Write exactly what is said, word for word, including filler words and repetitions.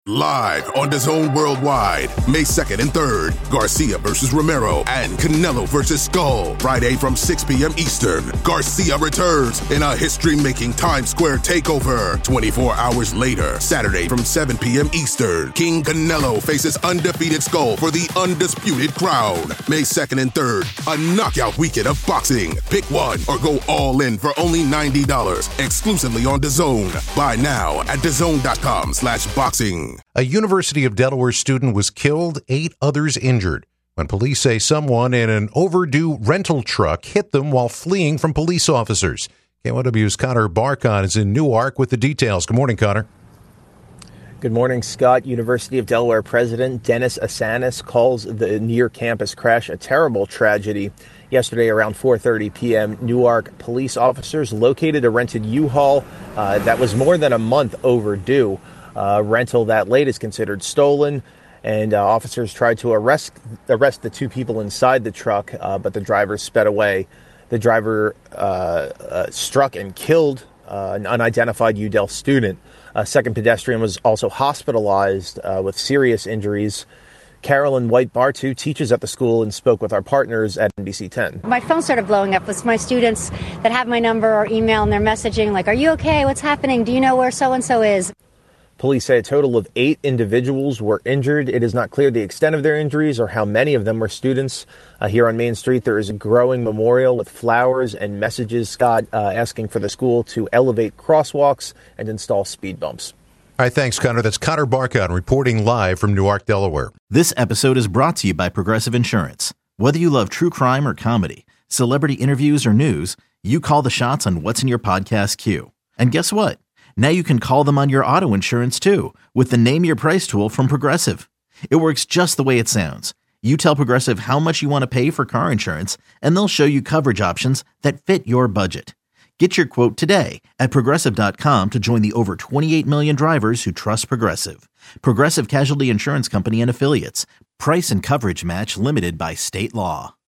Live on DAZN Worldwide, May second and third, Garcia versus Romero and Canelo versus Skull. Friday from six p.m. Eastern, Garcia returns in a history-making Times Square takeover. twenty-four hours later, Saturday from seven p.m. Eastern, King Canelo faces undefeated Skull for the undisputed crown. May second and third, a knockout weekend of boxing. Pick one or go all in for only ninety dollars, exclusively on DAZN. Buy now at DAZN.com slash boxing. A University of Delaware student was killed, eight others injured, when police say someone in an overdue rental truck hit them while fleeing from police officers. K one W's Connor Barkon is in Newark with the details. Good morning, Connor. Good morning, Scott. University of Delaware President Dennis Asanis calls the near-campus crash a terrible tragedy. Yesterday, around four thirty p.m., Newark police officers located a rented U-Haul uh, that was more than a month overdue. Uh, rental that late is considered stolen, and uh, officers tried to arrest arrest the two people inside the truck, uh, but the driver sped away. The driver uh, uh, struck and killed uh, an unidentified U Del student. A second pedestrian was also hospitalized uh, with serious injuries. Carolyn White-Bartu teaches at the school and spoke with our partners at N B C ten. My phone started blowing up with my students that have my number or email, and they're messaging like, "Are you okay? What's happening? Do you know where so-and-so is?" Police say a total of eight individuals were injured. It is not clear the extent of their injuries or how many of them were students. Uh, here on Main Street, there is a growing memorial with flowers and messages, Scott, uh, asking for the school to elevate crosswalks and install speed bumps. All right, thanks, Connor. That's Connor Barkon reporting live from Newark, Delaware. This episode is brought to you by Progressive Insurance. Whether you love true crime or comedy, celebrity interviews or news, you call the shots on what's in your podcast queue. And guess what? Now you can call them on your auto insurance, too, with the Name Your Price tool from Progressive. It works just the way it sounds. You tell Progressive how much you want to pay for car insurance, and they'll show you coverage options that fit your budget. Get your quote today at Progressive dot com to join the over twenty-eight million drivers who trust Progressive. Progressive Casualty Insurance Company and Affiliates. Price and coverage match limited by state law.